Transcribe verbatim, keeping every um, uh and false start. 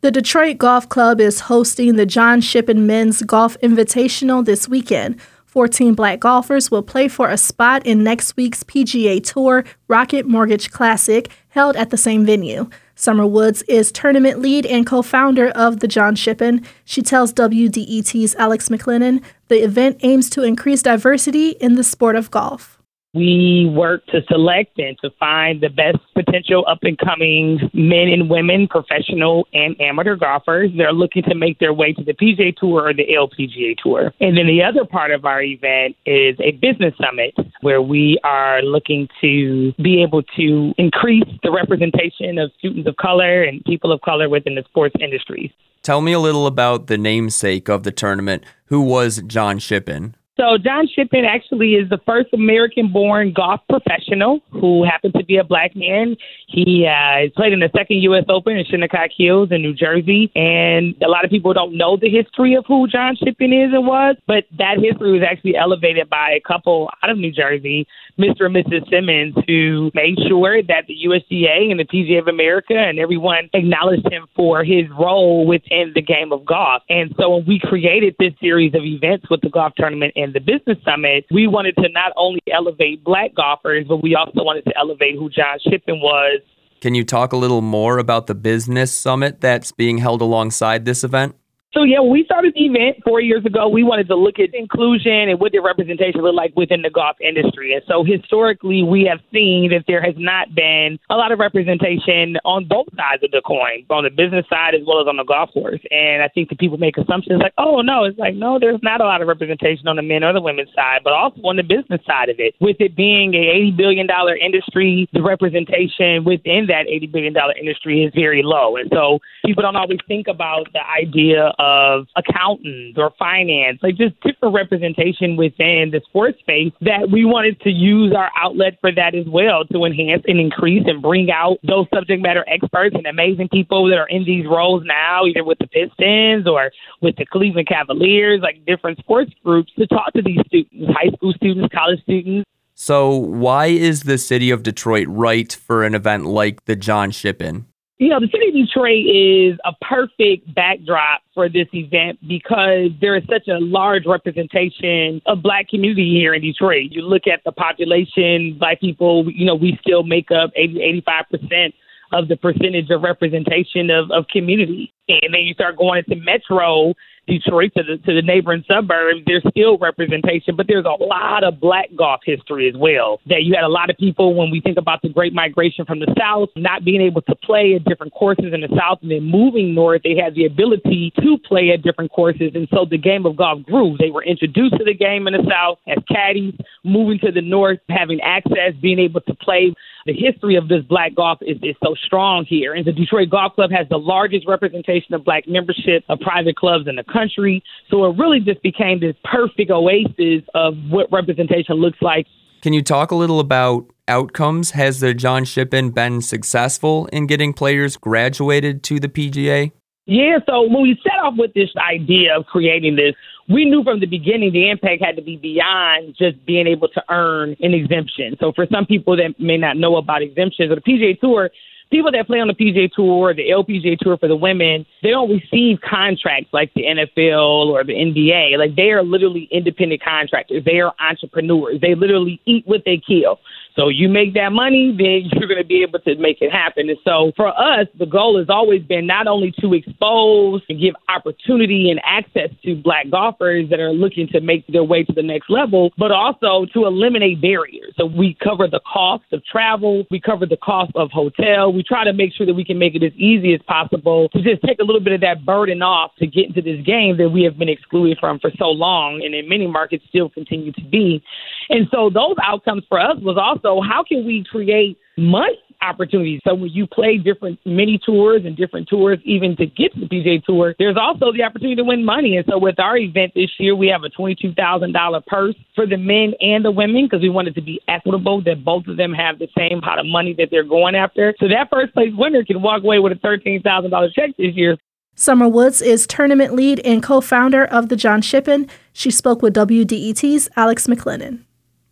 The Detroit Golf Club is hosting the John Shippen Men's Golf Invitational this weekend. fourteen black golfers will play for a spot in next week's P G A Tour Rocket Mortgage Classic, held at the same venue. Summer Woods is tournament lead and co-founder of the John Shippen. She tells W D E T's Alex McLennan the event aims to increase diversity in the sport of golf. We work to select and to find the best potential up-and-coming men and women, professional and amateur golfers that are looking to make their way to the P G A Tour or the L P G A Tour. And then the other part of our event is a business summit where we are looking to be able to increase the representation of students of color and people of color within the sports industry. Tell me a little about the namesake of the tournament. Who was John Shippen? So John Shippen actually is the first American-born golf professional who happens to be a black man. He uh, played in the second U S Open in Shinnecock Hills in New Jersey, and a lot of people don't know the history of who John Shippen is and was, but that history was actually elevated by a couple out of New Jersey, Mister and Missus Simmons, who made sure that the U S G A and the P G A of America and everyone acknowledged him for his role within the game of golf. And so when we created this series of events with the golf tournament and the business summit, we wanted to not only elevate black golfers, but we also wanted to elevate who John Shippen was. Can you talk a little more about the business summit that's being held alongside this event? So, yeah, when we started the event four years ago, we wanted to look at inclusion and what their representation looked like within the golf industry. And so historically, we have seen that there has not been a lot of representation on both sides of the coin, on the business side as well as on the golf course. And I think that people make assumptions like, oh, no, it's like, no, there's not a lot of representation on the men or the women's side, but also on the business side of it. With it being an eighty billion dollars industry, the representation within that eighty billion dollars industry is very low. And so people don't always think about the idea of accountants or finance, like just different representation within the sports space, that we wanted to use our outlet for that as well, to enhance and increase and bring out those subject matter experts and amazing people that are in these roles now, either with the Pistons or with the Cleveland Cavaliers, like different sports groups, to talk to these students, high school students, college students. So why is the city of Detroit right for an event like the John Shippen? You know, the city of Detroit is a perfect backdrop for this event because there is such a large representation of black community here in Detroit. You look at the population, black people, you know, we still make up eighty, eighty-five percent of the percentage of representation of, of community. And then you start going into Metro Detroit, to the to the neighboring suburbs, there's still representation, but there's a lot of black golf history as well. That you had a lot of people, when we think about the Great Migration from the South, not being able to play at different courses in the South, and then moving north, they had the ability to play at different courses, and so the game of golf grew. They were introduced to the game in the South as caddies, moving to the north, having access, being able to play. The history of this black golf is, is so strong here. And the Detroit Golf Club has the largest representation of black membership of private clubs in the country. So it really just became this perfect oasis of what representation looks like. Can you talk a little about outcomes? Has the John Shippen been successful in getting players graduated to the P G A? Yeah, so when we set off with this idea of creating this, we knew from the beginning the impact had to be beyond just being able to earn an exemption. So for some people that may not know about exemptions, or the P G A Tour, people that play on the P G A Tour or the L P G A Tour for the women, they don't receive contracts like the N F L or the N B A. Like, they are literally independent contractors. They are entrepreneurs. They literally eat what they kill. So you make that money, then you're going to be able to make it happen. And so for us, the goal has always been not only to expose and give opportunity and access to black golfers that are looking to make their way to the next level, but also to eliminate barriers. So we cover the cost of travel. We cover the cost of hotel. We try to make sure that we can make it as easy as possible to just take a little bit of that burden off to get into this game that we have been excluded from for so long, and in many markets still continue to be. And so those outcomes for us was also, how can we create money opportunities? So when you play different mini tours and different tours, even to get to the P G A Tour, there's also the opportunity to win money. And so with our event this year, we have a twenty-two thousand dollars purse for the men and the women, because we wanted to be equitable, that both of them have the same pot of money that they're going after. So that first place winner can walk away with a thirteen thousand dollars check this year. Summer Woods is tournament lead and co-founder of the John Shippen. She spoke with W D E T's Alex McLennan.